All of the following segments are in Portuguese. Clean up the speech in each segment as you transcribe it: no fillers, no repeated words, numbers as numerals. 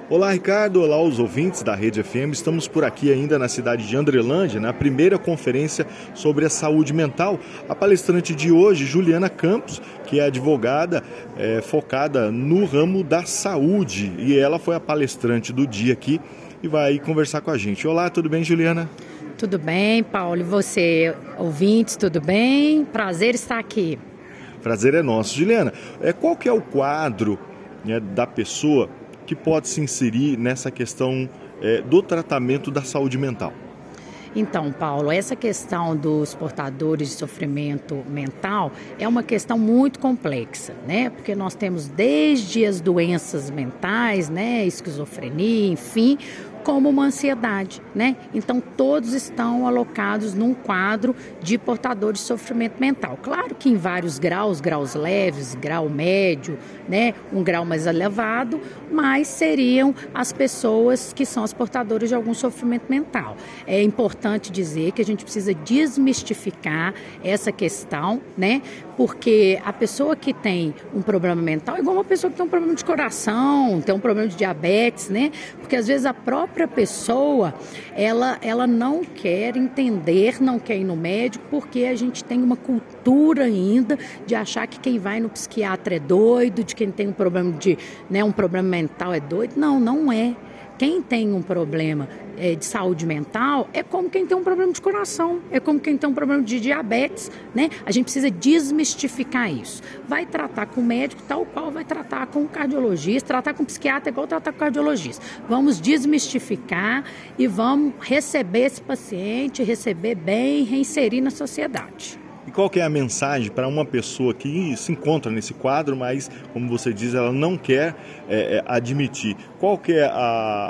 Olá, Ricardo. Olá, os ouvintes da Rede FM. Estamos por aqui ainda na cidade de Andrelândia, na primeira conferência sobre a saúde mental. A palestrante de hoje, Juliana Campos, que é advogada focada no ramo da saúde. E ela foi a palestrante do dia aqui e vai conversar com a gente. Olá, tudo bem, Juliana? Tudo bem, Paulo. E você, ouvintes, tudo bem? Prazer estar aqui. Prazer é nosso. Juliana, qual que é o quadro, da pessoa que pode se inserir nessa questão do tratamento da saúde mental? Então, Paulo, essa questão dos portadores de sofrimento mental é uma questão muito complexa, né? Porque nós temos desde as doenças mentais, né? Esquizofrenia, enfim, como uma ansiedade, né? Então, todos estão alocados num quadro de portadores de sofrimento mental. Claro que em vários graus leves, grau médio, né? Um grau mais elevado, mas seriam as pessoas que são as portadoras de algum sofrimento mental. É importante dizer que a gente precisa desmistificar essa questão, né? Porque a pessoa que tem um problema mental é igual uma pessoa que tem um problema de coração, tem um problema de diabetes, né? Porque às vezes a própria pessoa, ela não quer entender, não quer ir no médico, porque a gente tem uma cultura ainda de achar que quem vai no psiquiatra é doido, de quem tem um problema um problema mental é doido. Não, não é. Quem tem um problema de saúde mental é como quem tem um problema de coração, é como quem tem um problema de diabetes, né? A gente precisa desmistificar isso. Vai tratar com o médico tal qual vai tratar com o cardiologista, tratar com o psiquiatra igual tratar com o cardiologista. Vamos desmistificar e vamos receber esse paciente, receber bem, reinserir na sociedade. E qual que é a mensagem para uma pessoa que se encontra nesse quadro, mas, como você diz, ela não quer admitir? Qual que é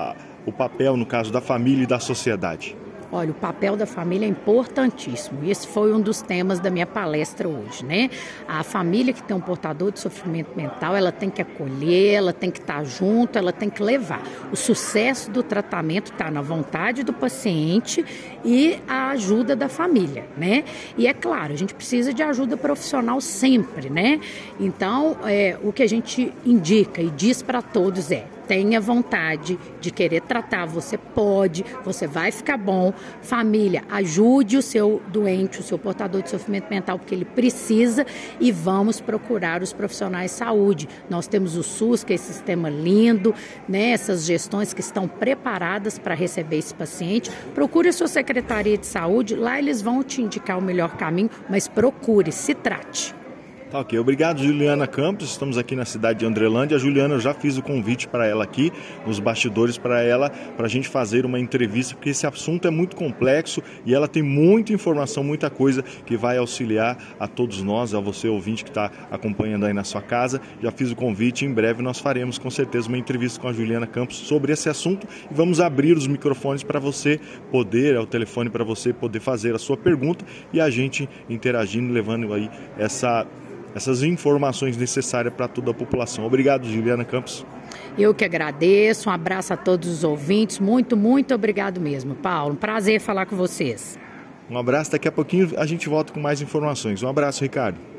o papel, no caso, da família e da sociedade? Olha, o papel da família é importantíssimo. Esse foi um dos temas da minha palestra hoje, né? A família que tem um portador de sofrimento mental, ela tem que acolher, ela tem que estar junto, ela tem que levar. O sucesso do tratamento está na vontade do paciente e a ajuda da família, né? E é claro, a gente precisa de ajuda profissional sempre, né? Então, o que a gente indica e diz para todos tenha vontade de querer tratar, você pode, você vai ficar bom. Família, ajude o seu doente, o seu portador de sofrimento mental, porque ele precisa, e vamos procurar os profissionais de saúde. Nós temos o SUS, que é esse sistema lindo, né? Essas gestões que estão preparadas para receber esse paciente. Procure a sua secretaria de saúde, lá eles vão te indicar o melhor caminho, mas procure, se trate. Tá, ok. Obrigado, Juliana Campos. Estamos aqui na cidade de Andrelândia. A Juliana, eu já fiz o convite para ela aqui, nos bastidores, para a gente fazer uma entrevista, porque esse assunto é muito complexo e ela tem muita informação, muita coisa que vai auxiliar a todos nós, a você ouvinte que está acompanhando aí na sua casa. Já fiz o convite, em breve nós faremos com certeza uma entrevista com a Juliana Campos sobre esse assunto e vamos abrir os microfones para você poder, o telefone para você poder fazer a sua pergunta e a gente interagindo, levando aí essas informações necessárias para toda a população. Obrigado, Juliana Campos. Eu que agradeço, um abraço a todos os ouvintes, muito, muito obrigado mesmo, Paulo. Um prazer falar com vocês. Um abraço, daqui a pouquinho a gente volta com mais informações. Um abraço, Ricardo.